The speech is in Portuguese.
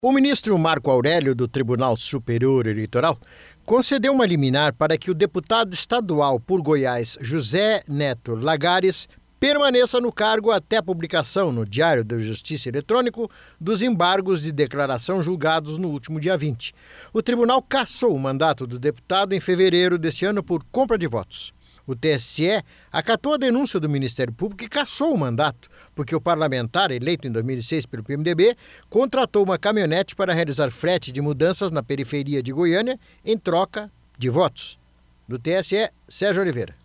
O ministro Marco Aurélio, do Tribunal Superior Eleitoral, concedeu uma liminar para que o deputado estadual por Goiás, José Neto Lagares, permaneça no cargo até a publicação no Diário da Justiça Eletrônico dos embargos de declaração julgados no último dia 20. O tribunal cassou o mandato do deputado em fevereiro deste ano por compra de votos. O TSE acatou a denúncia do Ministério Público e cassou o mandato, porque o parlamentar, eleito em 2006 pelo PMDB, contratou uma caminhonete para realizar frete de mudanças na periferia de Goiânia em troca de votos. Do TSE, Sérgio Oliveira.